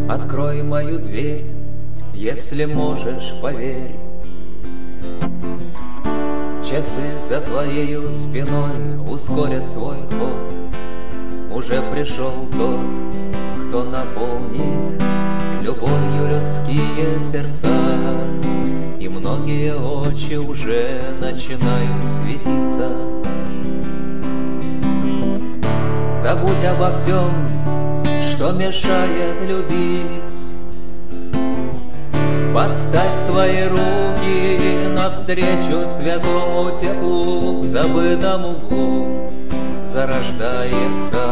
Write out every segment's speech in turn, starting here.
Открой мою дверь, если можешь, поверь. Часы за твоею спиной ускорят свой ход. Уже пришел тот, кто наполнит любовью людские сердца, и многие очи уже начинают светиться. Забудь обо всем, что мешает любить. Подставь свои руки навстречу святому теплу. В забытом углу зарождается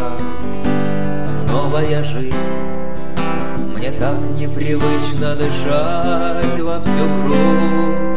новая жизнь. Мне так непривычно дышать во всю грудь.